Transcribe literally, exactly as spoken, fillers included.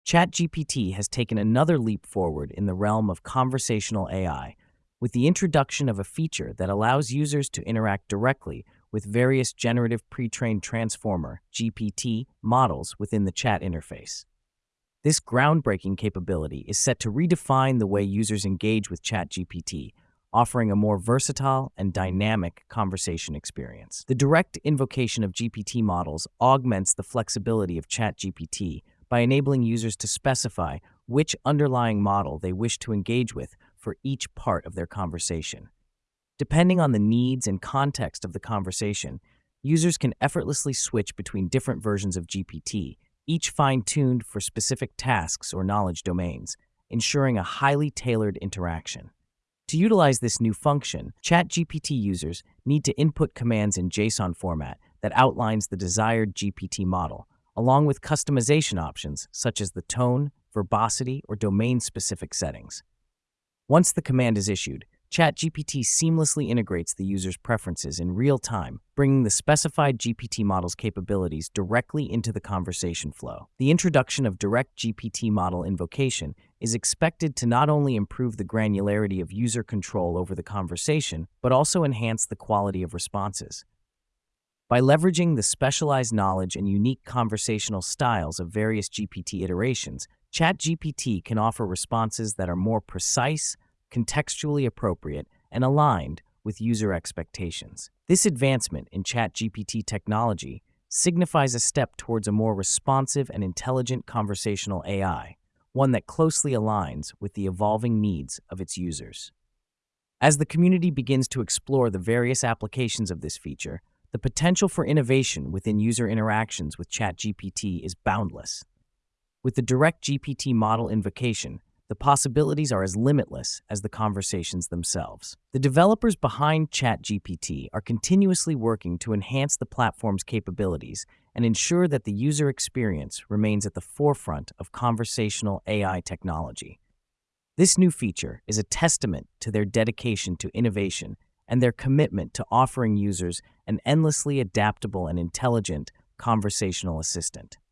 ChatGPT has taken another leap forward in the realm of conversational A I with the introduction of a feature that allows users to interact directly with various generative pre-trained transformer G P T models within the chat interface. This groundbreaking capability is set to redefine the way users engage with ChatGPT, offering a more versatile and dynamic conversation experience. The direct invocation of G P T models augments the flexibility of ChatGPT by enabling users to specify which underlying model they wish to engage with for each part of their conversation. Depending on the needs and context of the conversation, users can effortlessly switch between different versions of G P T, each fine-tuned for specific tasks or knowledge domains, ensuring a highly tailored interaction. To utilize this new function, ChatGPT users need to input commands in JSON format that outlines the desired G P T model, along with customization options such as the tone, verbosity, or domain-specific settings. Once the command is issued, ChatGPT seamlessly integrates the user's preferences in real time, bringing the specified G P T model's capabilities directly into the conversation flow. The introduction of direct G P T model invocation is expected to not only improve the granularity of user control over the conversation, but also enhance the quality of responses. By leveraging the specialized knowledge and unique conversational styles of various G P T iterations, ChatGPT can offer responses that are more precise, contextually appropriate, and aligned with user expectations. This advancement in ChatGPT technology signifies a step towards a more responsive and intelligent conversational A I, one that closely aligns with the evolving needs of its users. As the community begins to explore the various applications of this feature, the potential for innovation within user interactions with ChatGPT is boundless. With the direct G P T model invocation, the possibilities are as limitless as the conversations themselves. The developers behind ChatGPT are continuously working to enhance the platform's capabilities and ensure that the user experience remains at the forefront of conversational A I technology. This new feature is a testament to their dedication to innovation and their commitment to offering users an endlessly adaptable and intelligent conversational assistant.